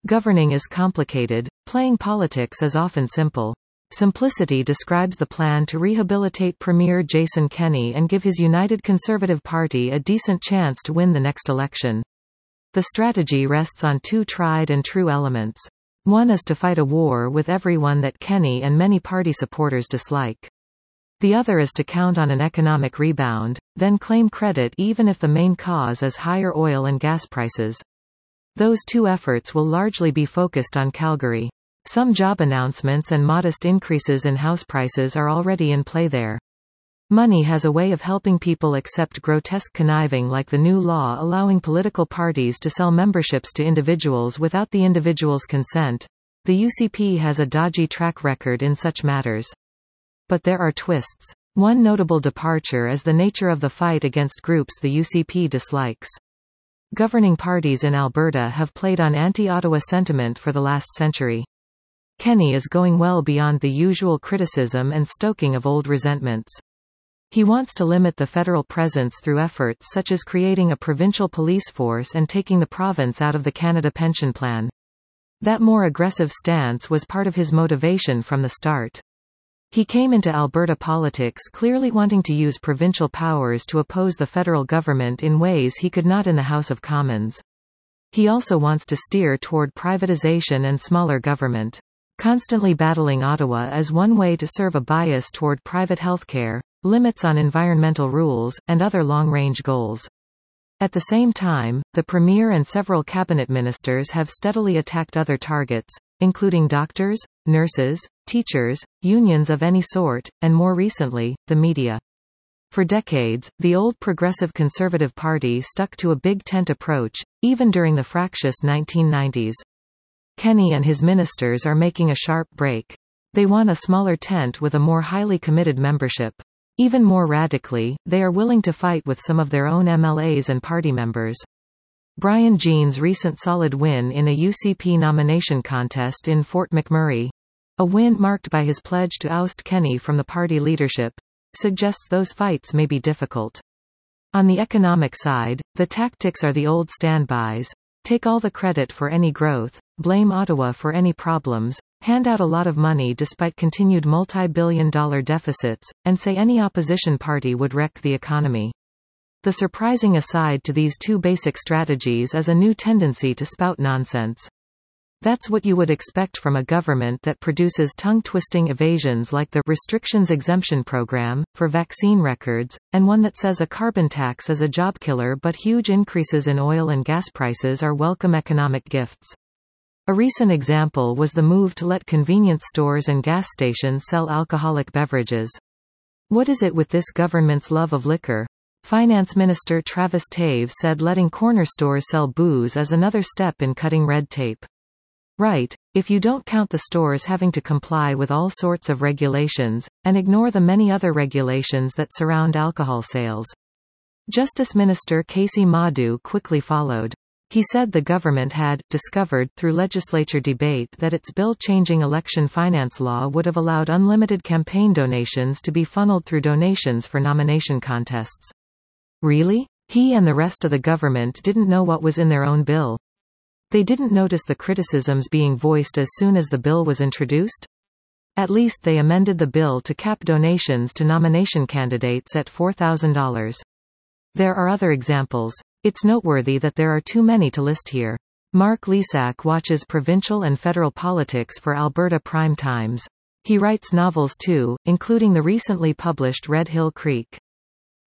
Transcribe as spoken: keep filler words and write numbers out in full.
Governing is complicated, playing politics is often simple. Simplicity describes the plan to rehabilitate Premier Jason Kenney and give his United Conservative Party a decent chance to win the next election. The strategy rests on two tried and true elements. One is to fight a war with everyone that Kenney and many party supporters dislike. The other is to count on an economic rebound, then claim credit even if the main cause is higher oil and gas prices. Those two efforts will largely be focused on Calgary. Some job announcements and modest increases in house prices are already in play there. Money has a way of helping people accept grotesque conniving, like the new law allowing political parties to sell memberships to individuals without the individual's consent. The U C P has a dodgy track record in such matters. But there are twists. One notable departure is the nature of the fight against groups the U C P dislikes. Governing parties in Alberta have played on anti-Ottawa sentiment for the last century. Kenney is going well beyond the usual criticism and stoking of old resentments. He wants to limit the federal presence through efforts such as creating a provincial police force and taking the province out of the Canada Pension Plan. That more aggressive stance was part of his motivation from the start. He came into Alberta politics clearly wanting to use provincial powers to oppose the federal government in ways he could not in the House of Commons. He also wants to steer toward privatization and smaller government. Constantly battling Ottawa is one way to serve a bias toward private healthcare, limits on environmental rules, and other long-range goals. At the same time, the Premier and several cabinet ministers have steadily attacked other targets, including doctors, nurses, teachers, unions of any sort, and more recently, the media. For decades, the old Progressive Conservative Party stuck to a big tent approach, even during the fractious nineteen nineties. Kenney and his ministers are making a sharp break. They want a smaller tent with a more highly committed membership. Even more radically, they are willing to fight with some of their own M L As and party members. Brian Jean's recent solid win in a U C P nomination contest in Fort McMurray, a win marked by his pledge to oust Kenney from the party leadership, suggests those fights may be difficult. On the economic side, the tactics are the old standbys. Take all the credit for any growth, blame Ottawa for any problems, hand out a lot of money despite continued multi-billion dollar deficits, and say any opposition party would wreck the economy. The surprising aside to these two basic strategies is a new tendency to spout nonsense. That's what you would expect from a government that produces tongue-twisting evasions like the Restrictions Exemption Program, for vaccine records, and one that says a carbon tax is a job killer but huge increases in oil and gas prices are welcome economic gifts. A recent example was the move to let convenience stores and gas stations sell alcoholic beverages. What is it with this government's love of liquor? Finance Minister Travis Toews said letting corner stores sell booze is another step in cutting red tape. Right, if you don't count the stores having to comply with all sorts of regulations, and ignore the many other regulations that surround alcohol sales. Justice Minister Casey Madu quickly followed. He said the government had discovered through legislature debate that its bill changing election finance law would have allowed unlimited campaign donations to be funneled through donations for nomination contests. Really? He and the rest of the government didn't know what was in their own bill? They didn't notice the criticisms being voiced as soon as the bill was introduced? At least they amended the bill to cap donations to nomination candidates at four thousand dollars. There are other examples. It's noteworthy that there are too many to list here. Mark Lesak watches provincial and federal politics for Alberta Prime Times. He writes novels too, including the recently published Red Hill Creek.